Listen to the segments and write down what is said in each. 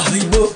Aibo,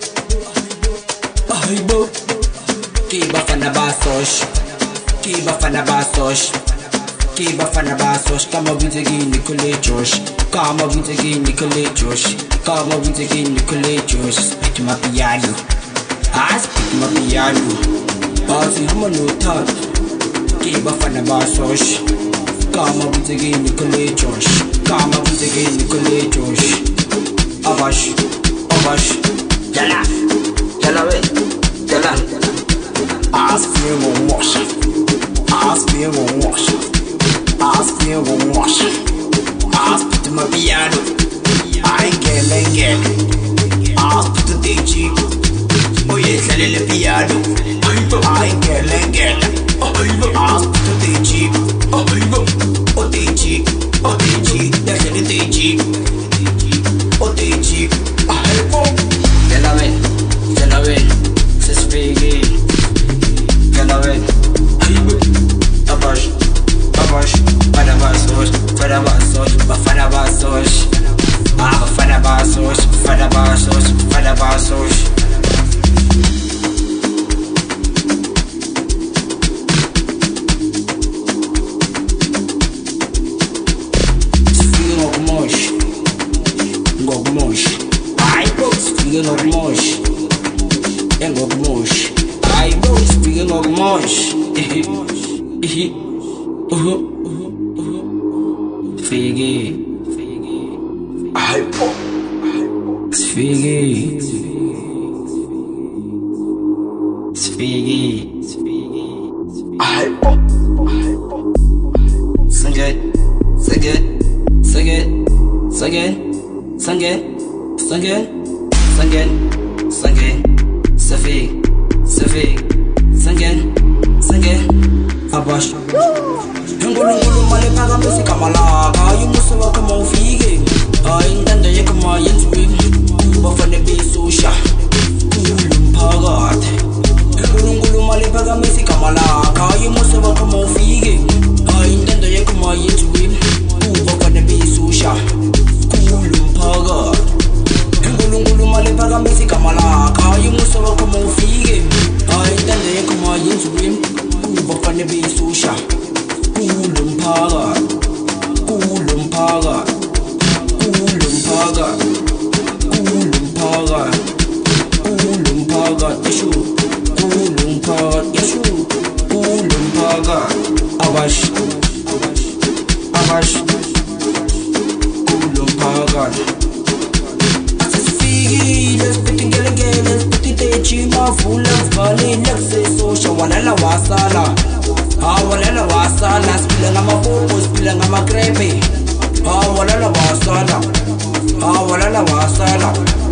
aibo. Kiba fana basosh, kiba fana basosh, kiba fana basosh. Kama vintegi Nikole Josh, kama vintegi Nikole Josh, kama vintegi Nikole Josh. Spit my piano, I spit my piano. Party I'm no talk. Kiba fana basosh, kama vintegi Nikole Josh, kama vintegi Nikole Josh. Abash, abash, yalla, yalla we, yalla. Aspire won't wash, aspire won't wash, aspire won't wash. Aspire to my piano, I get, aspire to DJ. Oh yeah, tell the piano, I get, aspire to DJ. Oh DJ, oh DJ, that's the DJ. Oh DJ, yalla we, c'est spégué. Abash, abash, fadabasosh, fadabasosh, fadabasosh, fadabasosh, fadabasosh, fadabasosh. Speaking of mosh, I both speaking of mosh, and of mosh. I both speaking of mosh. Figgy, I Figgy, I sing it, sing it, sing it, sing it, sing it, sing it, sing it, sing it, Safik, sing it, Abash. Ngulu male paga music kamala, you must walk among fige. I intend to come my entry, but for the base so sharp. Pagat. Ngulu male paga music kamala, you must walk among fige. I intend to come my entry, but for the base so sharp. Pagat. Ngulu male paga music kamala, you must walk among fige. I intend to come my entry, but for the base so sharp. Paga, Abash, Paga. Figi, let's put together, let's put it chima full of valley, let's say so shawanala wasala. Walala wasala, spilling on my popo, spilling on my crepe. Walala wasala, walala wasala.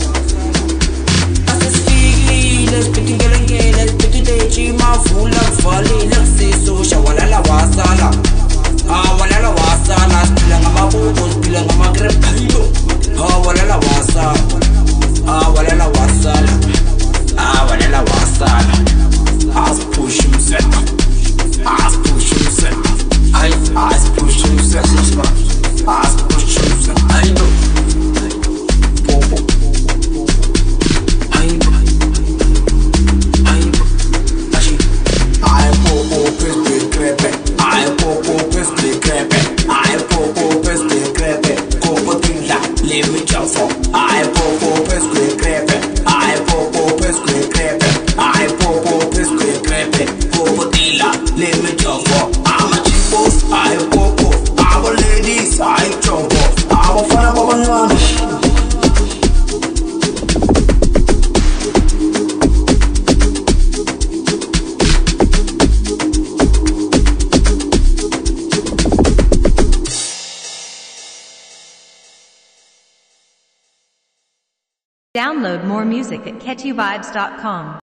I said, Figi, let's put together, let's put it chima full of valley, let's say so shawanala wasala. Walala wasala, spilling on my popo, spilling on my crepe. Walala wasala, walala wasala, walala wasala. Ask push himself. Ask push himself. Ask push himself. Ask push himself. I know. Popo. I know. I popo peste crepe. I popo peste crepe. I popo peste crepe. Copotilla, let me jump for. I popo peste crepe. I popo peste crepe. I popo peste crepe. Copotilla, let me jump for. I'm a chipos, I popo. Our ladies, I jump for. Our fun of one. Download more music at catchyvibes.com.